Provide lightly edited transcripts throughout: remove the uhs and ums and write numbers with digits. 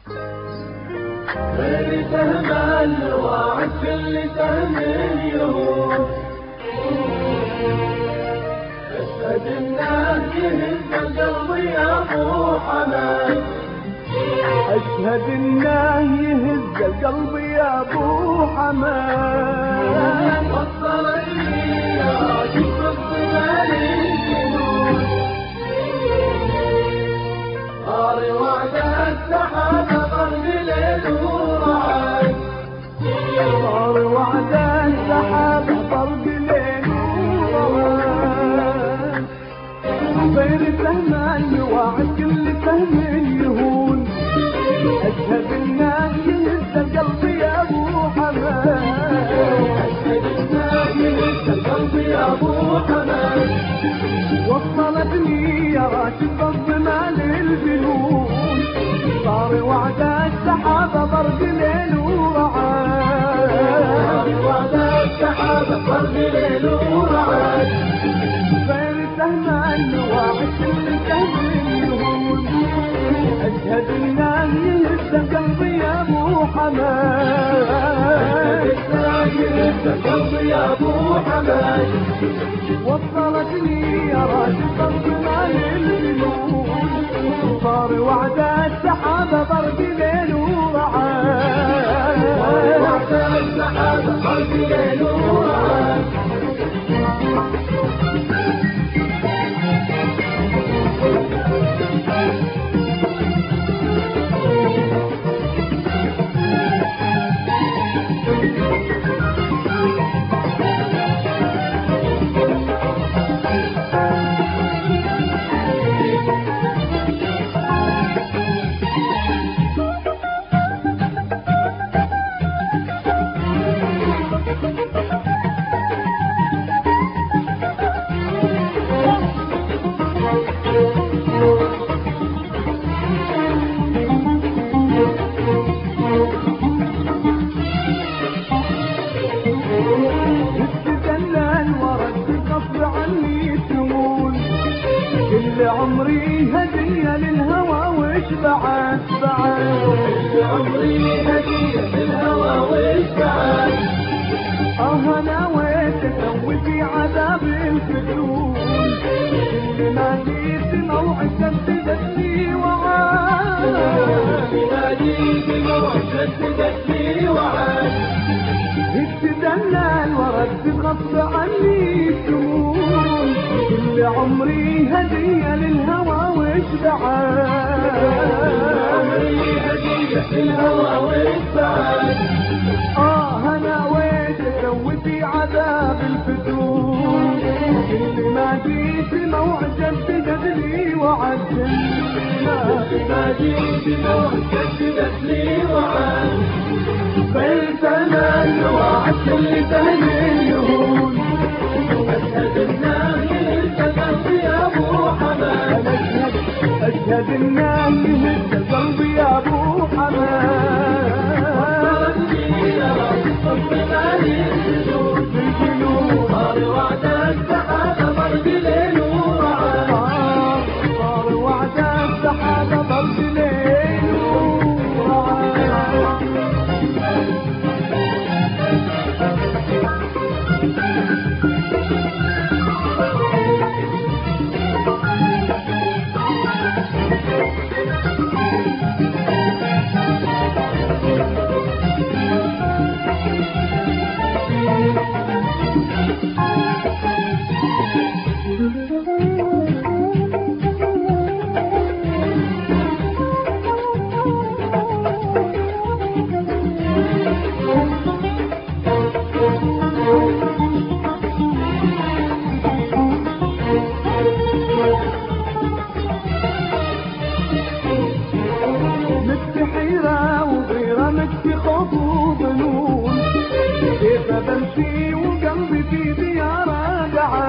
غير سهم الواعد كل سهم اليهود، أشهد الناس يهز القلب يا أبو حماد، أشهد إنه يهز القلب يا أبو حماد. وصلتني يا شوف الظلال الجنود، صار وعد السحاب ضرب ليل ورعد، صار وعد السحاب ضرب ليل ورعد، غير سهم الواعد كل سهم يهون، أشهد إنه يهز القلب يا أبو حماد، أشهد الناس يهز القلب يا أبو حماد. وصلتني يا راشد الظلال الجنون، صار وعد السحاب ضرب ليل ورعد، صار وعد السحاب ضرب ليل ورعد، غير سهم الواعد كل سهم يهون، أشهد إنه يهز القلب يا أبو حماد، يهز القلب يا أبو حماد. وصلتني يا راشد الظلال الجنون، صار وعد السحاب ضرب ليل ورعد، وعد السحاب ضرب ليل ورعد. كل عمري هدية للهوى وش بعد كل عمري هدية للهوى وش بعد. أنا ويت أسوي في عذاب الفتون، كل ما جيت موعد شددت لي وعاد، كل ما جيت موعد شددت لي وعاد. ابتدلنا الورد غصب عني السموم، كل عمري هدية للهوى وش بعد، عمري هدية للهوى وش بعد. أنا ويت أسوي في عذاب الفتون، كل ما جيت موعد شددت لي وعد، كل ما جيت موعد شددت لي وعد. بيت الواعد كل سهم يهون، أشهد الناس يهز القلب يا أبو حماد، أشهد إنه يهز القلب يا أبو حماد. وصلتني يا راشد الظلال الجنود، صار وعد السحاب ضرب ليل ورعد، صار وعد السحاب ضرب ليل ورعد. بمشي وقلبي في دياره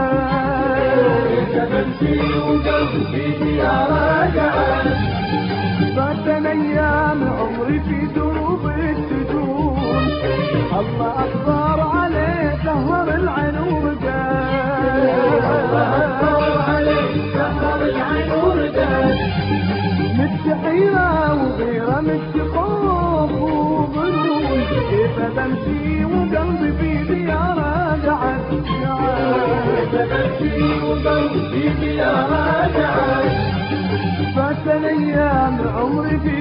قعد، بمشي وقلبي في دياره قعد. فات ايام عمري في دروب السجون، الله اكبر عليه سهر العنور قال، الله اكبر عليه سهر العنور قال. متحيره وغيره بمشي وقلبي في دياره قعد بمشي وقلبي في دياره قعد فات الايام عمري في